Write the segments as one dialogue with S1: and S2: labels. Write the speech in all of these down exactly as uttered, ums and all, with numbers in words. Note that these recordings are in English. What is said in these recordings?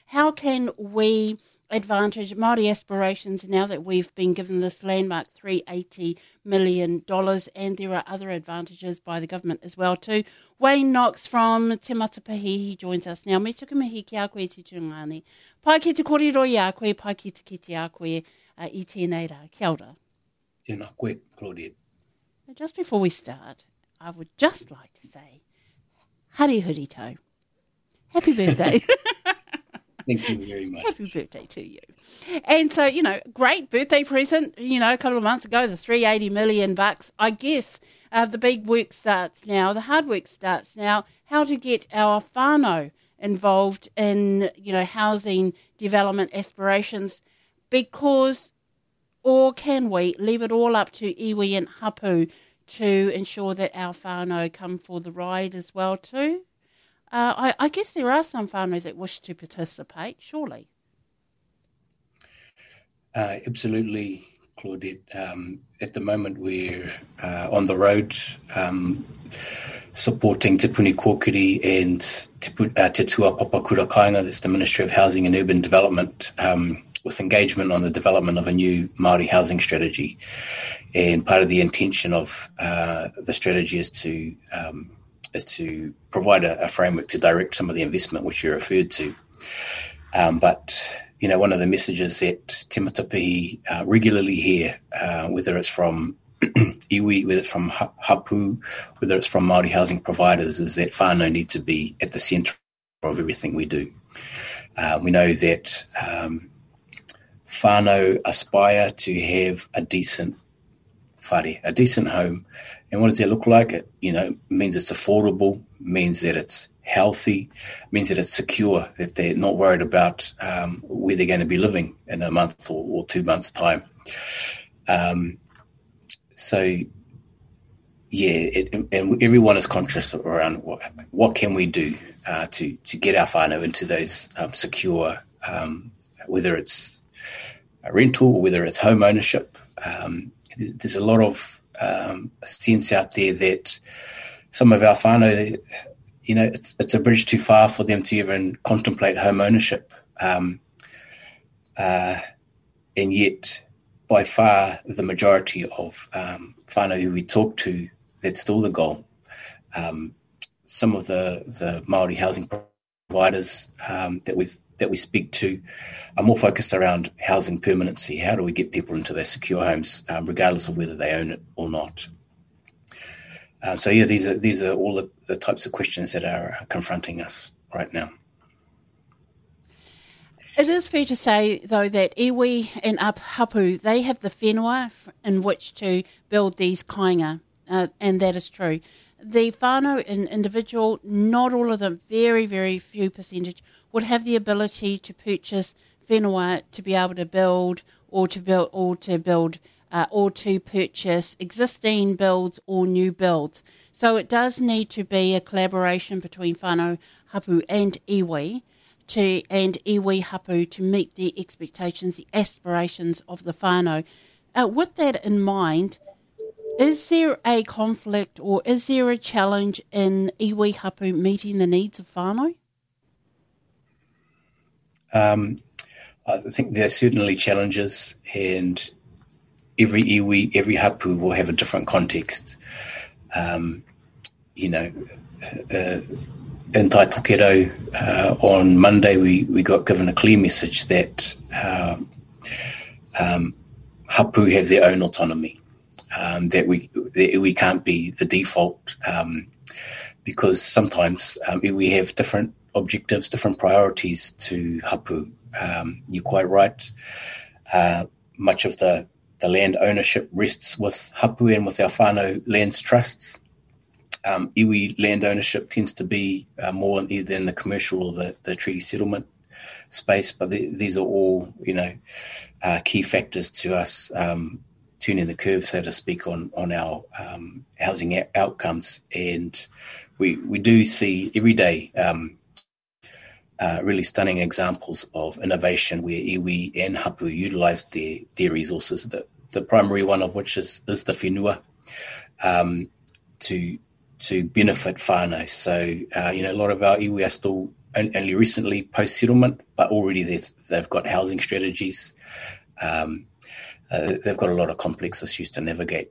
S1: how can we advantage Māori aspirations now that we've been given this landmark three hundred eighty million dollars, and there are other advantages by the government as well too. Wayne Knox from Te Matapahi, he joins us now. Me tuku mihi ki a koe te tūngani. Pai ki te kōrero i a koe, pai ki te kiti a koe uh, i tēnei rā. Kia ora.
S2: Tēnā koe, Claudette.
S1: Just before we start, I would just like to say, Hari huri tau. Happy birthday.
S2: Thank you very much.
S1: Happy birthday to you. And so, you know, great birthday present, you know, a couple of months ago, the three hundred eighty million bucks. I guess uh, the big work starts now, the hard work starts now, how to get our whānau involved in, you know, housing development aspirations, because, or can we leave it all up to iwi and hapu to ensure that our whānau come for the ride as well too? Uh, I, I guess there are some whānau that wish to participate, surely.
S2: Uh, absolutely, Claudette. Um, at the moment, we're uh, on the road um, supporting Te Puni Kōkiri and Te, uh, Te Tua Papakura Kāinga, that's the Ministry of Housing and Urban Development, um, with engagement on the development of a new Māori housing strategy. And part of the intention of uh, the strategy is to um, is to provide a, a framework to direct some of the investment which you referred to. Um, but, you know, one of the messages that Te Matapahi uh, regularly hear, uh, whether it's from iwi, whether it's from hapu, whether it's from Māori housing providers, is that whānau need to be at the centre of everything we do. Uh, we know that um, whānau aspire to have a decent whare, a decent home. And what does that look like? It, you know, means it's affordable, means that it's healthy, means that it's secure, that they're not worried about um, where they're going to be living in a month or, or two months' time. Um, so, yeah, it, and everyone is conscious around what, what can we do uh, to, to get our whānau into those um, secure, um, whether it's a rental or whether it's home ownership. Um, there's a lot of Um, a sense out there that some of our whānau, you know, it's, it's a bridge too far for them to even contemplate home ownership. Um, uh, and yet, by far, the majority of um, whānau who we talk to, that's still the goal. Um, some of the, the Māori housing providers um, that we've that we speak to are more focused around housing permanency. How do we get people into their secure homes, um, regardless of whether they own it or not? Uh, so yeah, these are these are all the, the types of questions that are confronting us right now.
S1: It is fair to say, though, that iwi and hapu, they have the whenua in which to build these kāinga, uh, and that is true. The whānau in individual, not all of them, very, very few percentage, would have the ability to purchase whenua to be able to build or to build or to build uh, or to purchase existing builds or new builds. So it does need to be a collaboration between whānau, hapu and iwi to and iwi hapu to meet the expectations, the aspirations of the whānau. Uh, with that in mind, is there a conflict or is there a challenge in iwi hapu meeting the needs of whānau?
S2: Um, I think there are certainly challenges, and every iwi, every hapu will have a different context. Um, you know, uh, in Tai Tokerau, uh, on Monday, we, we got given a clear message that uh, um, hapu have their own autonomy. Um, that we that we can't be the default um, because sometimes um, we have different objectives, different priorities to hapu. Um, you're quite right. Uh, much of the, the land ownership rests with hapu and with our whānau lands trusts. Um, iwi land ownership tends to be uh, more in either in the commercial or the, the treaty settlement space, but the, these are all, you know, uh, key factors to us um, turning the curve, so to speak, on on our um, housing a- outcomes. And we we do see every day um, uh, really stunning examples of innovation where iwi and hapu utilise their their resources. The the primary one of which is is the whenua um, to to benefit whānau. So uh, you know, a lot of our iwi are still only recently post-settlement, but already they've, they've got housing strategies. Um, uh, they've got a lot of complex issues to navigate.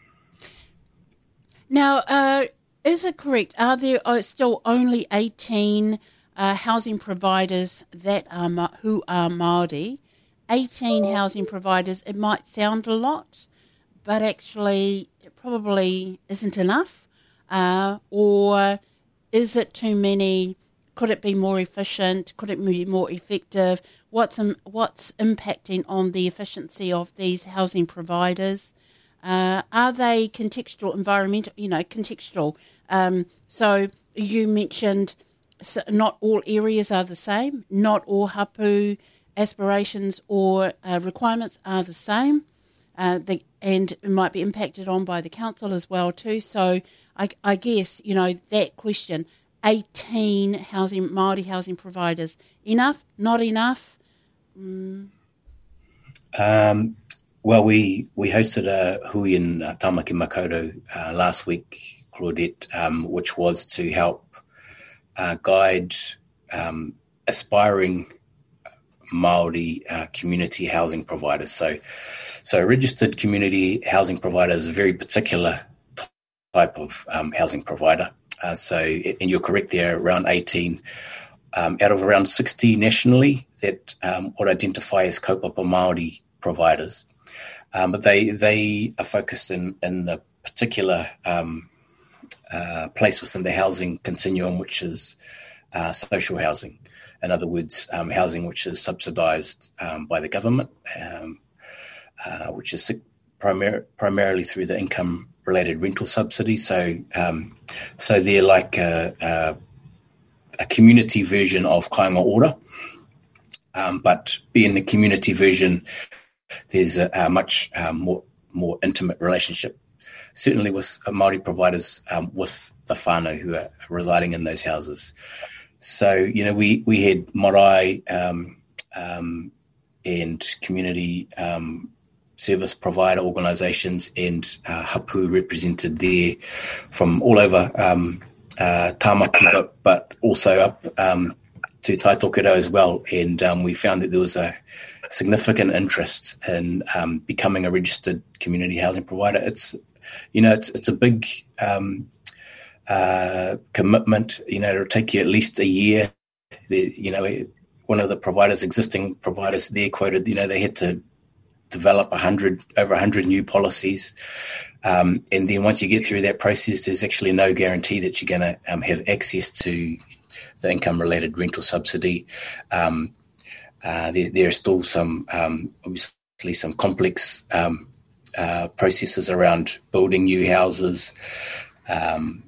S1: Now, uh, is it correct? Are there uh, still only eighteen uh, housing providers that are Ma- who are Māori? eighteen housing providers. It might sound a lot, but actually it probably isn't enough. Uh, or is it too many? Could it be more efficient? Could it be more effective? What's um, what's impacting on the efficiency of these housing providers? Uh, are they contextual, environmental, you know, contextual? Um, so you mentioned so not all areas are the same, not all hapu aspirations or uh, requirements are the same, uh, the, and it might be impacted on by the council as well too. So I, I guess, you know, that question, eighteen housing Māori housing providers, enough, not enough? Mm.
S2: Um Well, we, we hosted a hui in uh, Tamaki Makaurau uh, last week, Claudette, um, which was to help uh, guide um, aspiring Māori uh, community housing providers. So, so a registered community housing provider is a very particular type of um, housing provider. Uh, so, and you're correct there, around eighteen um, out of around sixty nationally that um, would identify as kaupapa Māori providers. Um, but they they are focused in, in the particular um, uh, place within the housing continuum, which is uh, social housing. In other words, um, housing which is subsidised um, by the government, um, uh, which is primar- primarily through the income-related rental subsidy. So, um, so they're like a, a, a community version of kāinga ora, um, but being the community version, there's a, a much um, more more intimate relationship, certainly with uh, Māori providers um, with the whānau who are residing in those houses. So, you know, we, we had marae um, um, and community um, service provider organisations and uh, hapu represented there from all over um, uh, Tāmaki, but, but also up um, to Taitokero as well. And um, we found that there was a significant interest in um, becoming a registered community housing provider. It's, you know, it's it's a big um, uh, commitment. You know, it'll take you at least a year. The, you know, one of the providers, existing providers, there quoted, you know, they had to develop a hundred over a hundred new policies, um, and then once you get through that process, there's actually no guarantee that you're going to um, have access to the income-related rental subsidy. Um, Uh, there, there are still some, um, obviously, some complex um, uh, processes around building new houses. Um,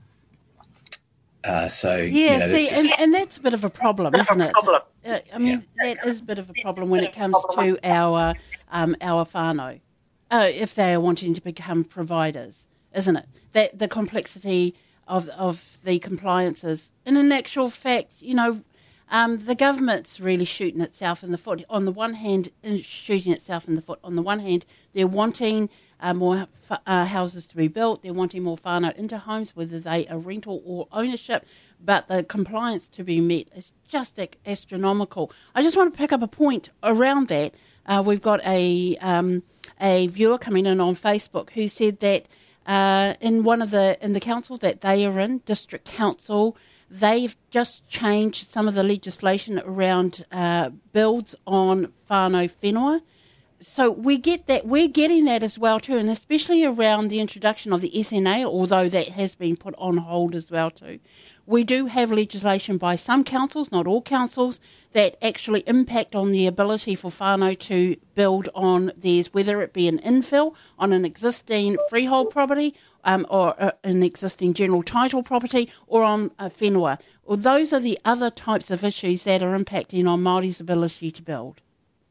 S2: uh, so,
S1: yeah,
S2: you know,
S1: see,
S2: just...
S1: and, and that's a bit of a problem, isn't it? Uh, I mean, yeah. that is a bit of a problem when it comes to our um, our whānau, uh, if they are wanting to become providers, isn't it? That the complexity of of the compliances, and in actual fact, you know. Um, the government's really shooting itself in the foot. On the one hand, shooting itself in the foot. On the one hand, they're wanting uh, more uh, houses to be built. They're wanting more whānau into homes, whether they are rental or ownership. But the compliance to be met is just astronomical. I just want to pick up a point around that. Uh, we've got a um, a viewer coming in on Facebook who said that uh, in one of the in the councils that they are in, District Council, they've just changed some of the legislation around uh, builds on whānau whenua. So we get that, we're getting that as well too, and especially around the introduction of the S N A, although that has been put on hold as well too. We do have legislation by some councils, not all councils, that actually impact on the ability for whānau to build on theirs, whether it be an infill on an existing freehold property um, or uh, an existing general title property or on a whenua. Well, those are the other types of issues that are impacting on Māori's ability to build.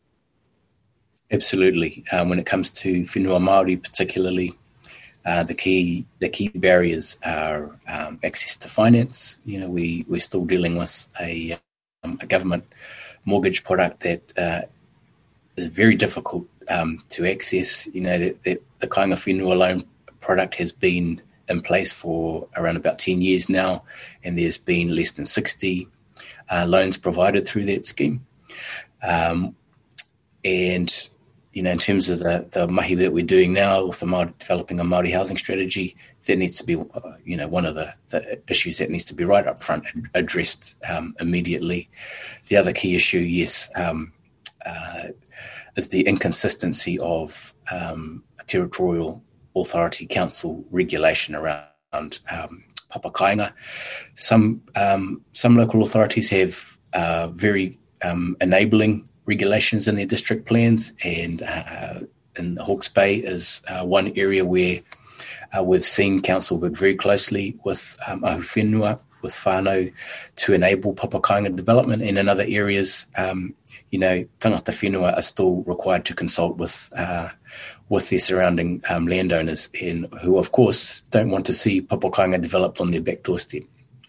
S2: Absolutely. Um, when it comes to whenua Māori particularly, uh, the key the key barriers are um, access to finance. You know, we, we're still dealing with a, um, a government mortgage product that uh, is very difficult um, to access. You know, the, the, the kāinga whenua loan product has been in place for around about ten years now, and there's been less than sixty uh, loans provided through that scheme. Um, and, you know, in terms of the, the mahi that we're doing now with the Māori, developing a Māori housing strategy, that needs to be, uh, you know, one of the, the issues that needs to be right up front and addressed um, immediately. The other key issue, yes, um, uh, is the inconsistency of um, a territorial authority council regulation around um, papa kāinga. Some um, some local authorities have uh, very um, enabling regulations in their district plans, and uh, in the Hawke's Bay is uh, one area where uh, we've seen council work very closely with um, ahuwhenua, with whānau, to enable papa kāinga development, and in other areas, um, you know, tangata whenua are still required to consult with uh, with their surrounding um, landowners, and who, of course, don't want to see papa kāinga developed on their back doorstep.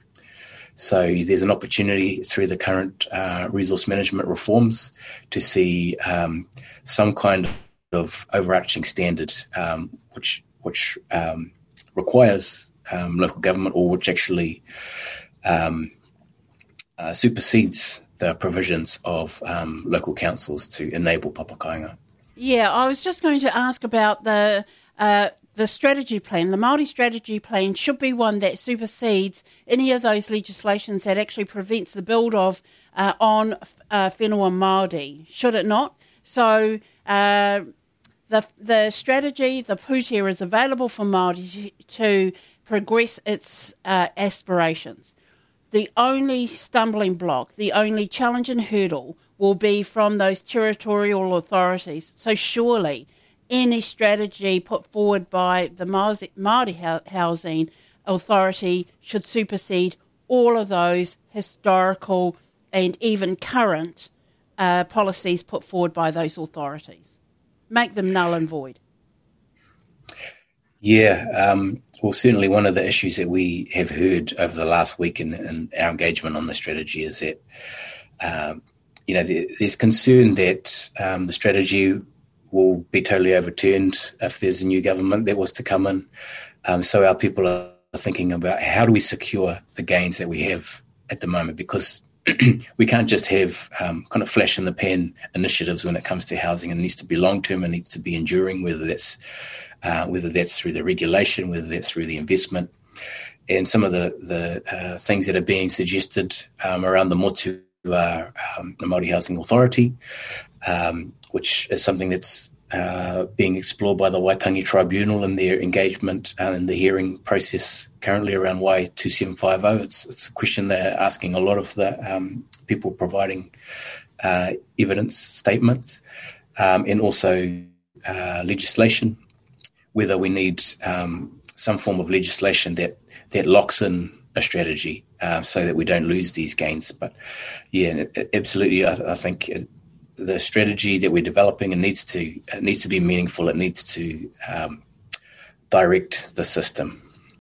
S2: So there's an opportunity through the current uh, resource management reforms to see um, some kind of overarching standard um, which which um, requires um, local government, or which actually um, uh, supersedes the provisions of um, local councils to enable papa kāinga.
S1: Yeah, I was just going to ask about the uh, the strategy plan. The Māori strategy plan should be one that supersedes any of those legislations that actually prevents the build of uh, on uh, whenua Māori, should it not? So uh, the the strategy, the pūtea, is available for Māori to progress its uh, aspirations. The only stumbling block, the only challenge and hurdle will be from those territorial authorities. So surely any strategy put forward by the Māori Housing Authority should supersede all of those historical and even current uh, policies put forward by those authorities. Make them null and void. Yeah,
S2: um, well, certainly one of the issues that we have heard over the last week in, in our engagement on the strategy is that, um, you know, there, there's concern that um, the strategy will be totally overturned if there's a new government that was to come in. Um, so our people are thinking about how do we secure the gains that we have at the moment, because we can't just have um, kind of flash in the pan initiatives when it comes to housing. It needs to be long-term, it needs to be enduring, whether that's uh, whether that's through the regulation, whether that's through the investment. And some of the, the uh, things that are being suggested um, around the motu are um, the Māori Housing Authority, um, which is something that's uh, being explored by the Waitangi Tribunal in their engagement uh, in the hearing process currently around Y two seven five zero. It's, it's a question they're asking a lot of the um, people providing uh, evidence statements, um, and also uh, legislation, whether we need um, some form of legislation that, that locks in a strategy uh, so that we don't lose these gains. But yeah, absolutely, I, I think it, the strategy that we're developing, it needs to it needs to be meaningful. It needs to um, direct the system.